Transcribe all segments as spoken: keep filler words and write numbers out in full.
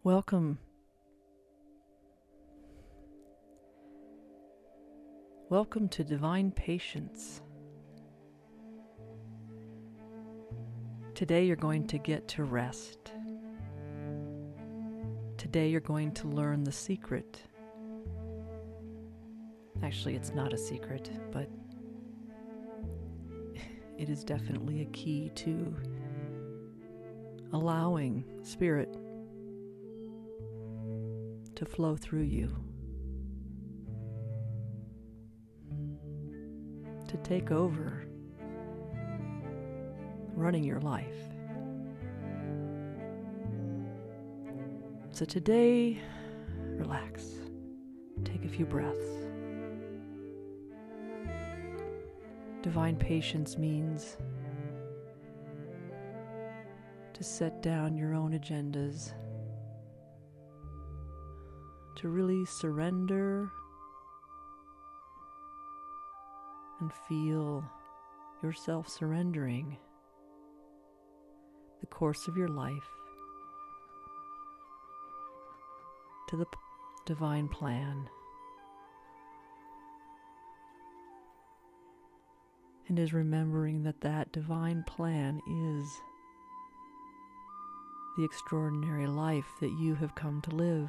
Welcome. Welcome to Divine Patience. Today you're going to get to rest. Today you're going to learn the secret. Actually, it's not a secret, but it is definitely a key to allowing Spirit to flow through you, to take over running your life. So today, relax, take a few breaths. Divine patience means to set down your own agendas, to really surrender and feel yourself surrendering the course of your life to the p- divine plan. And is remembering that that divine plan is the extraordinary life that you have come to live.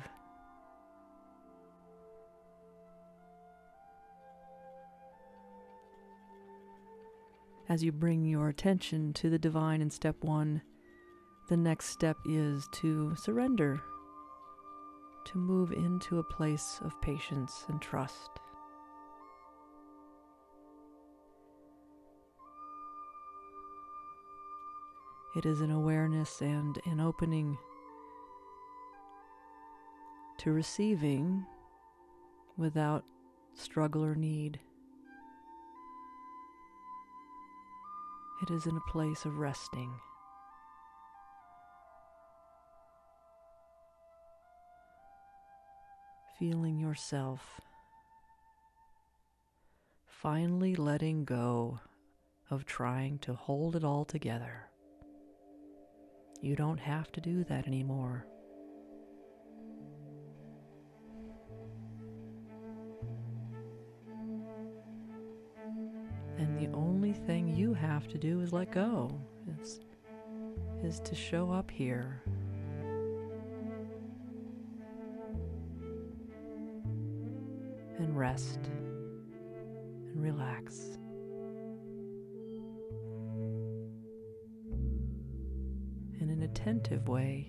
As you bring your attention to the divine in step one, the next step is to surrender, to move into a place of patience and trust. It is an awareness and an opening to receiving without struggle or need. It is in a place of resting. Feeling yourself finally letting go of trying to hold it all together. You don't have to do that anymore. And the only thing you have to do is let go. It's, is to show up here. And rest. And relax. In an attentive way.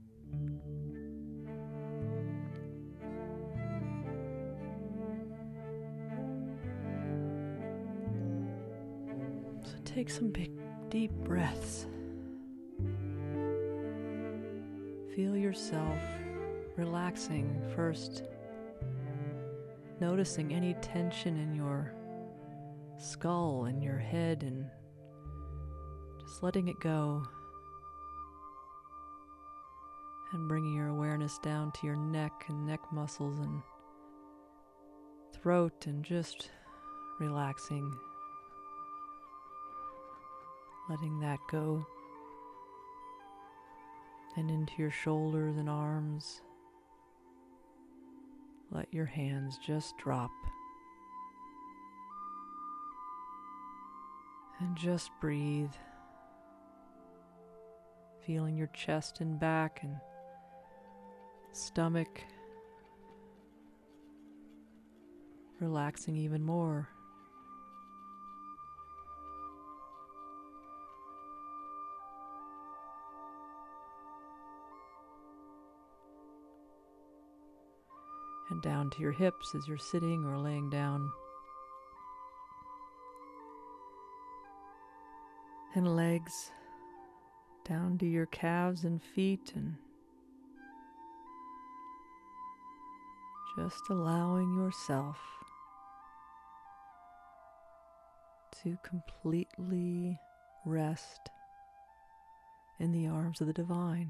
Take some big, deep breaths. Feel yourself relaxing first, noticing any tension in your skull and your head and just letting it go. And bringing your awareness down to your neck and neck muscles and throat and just relaxing. Letting that go, and into your shoulders and arms. Let your hands just drop. And just breathe. Feeling your chest and back and stomach relaxing even more. And down to your hips as you're sitting or laying down. And legs down to your calves and feet, and just allowing yourself to completely rest in the arms of the divine.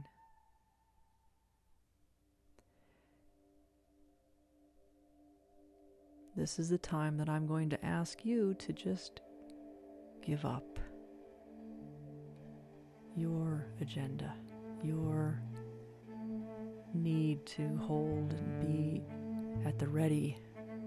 This is the time that I'm going to ask you to just give up your agenda, your need to hold and be at the ready.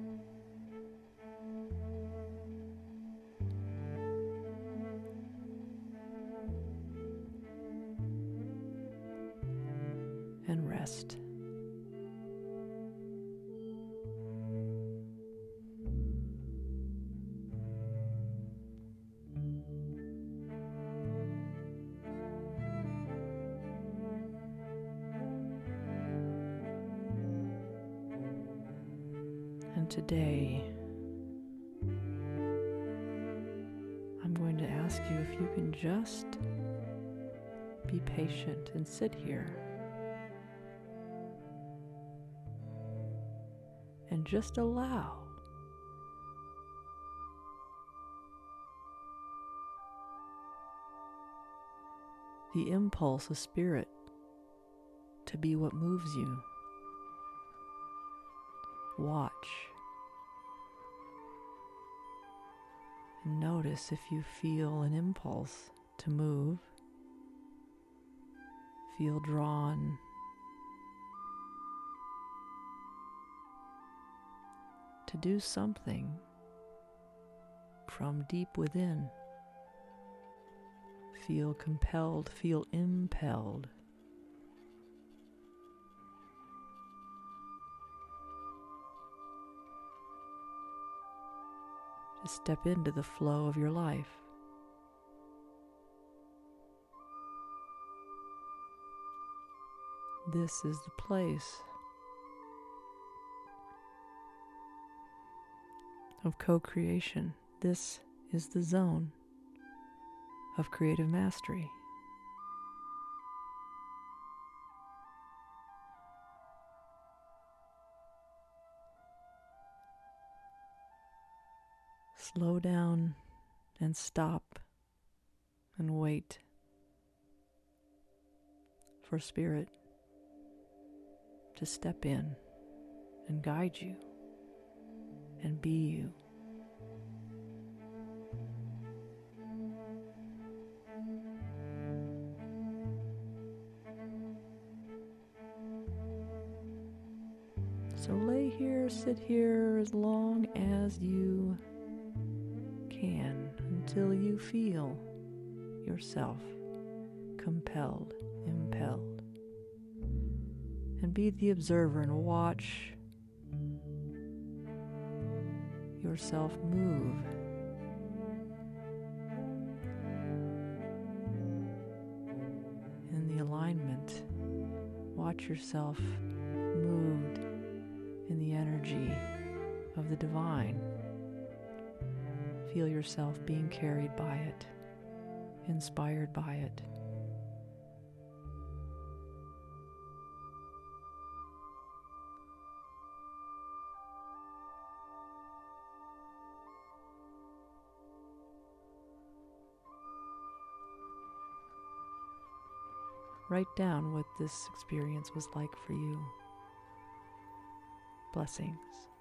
And rest. And today, I'm going to ask you if you can just be patient and sit here and just allow the impulse of spirit to be what moves you. Watch and notice if you feel an impulse to move, feel drawn, to do something from deep within. Feel compelled, feel impelled. To step into the flow of your life. This is the place of co-creation. This is the zone of creative mastery. Slow down and stop and wait for spirit to step in and guide you and be you. So lay here, sit here as long as you can until you feel yourself compelled, impelled. And be the observer and watch yourself move. In the alignment, watch yourself moved in the energy of the divine. Feel yourself being carried by it, inspired by it. Write down what this experience was like for you. Blessings.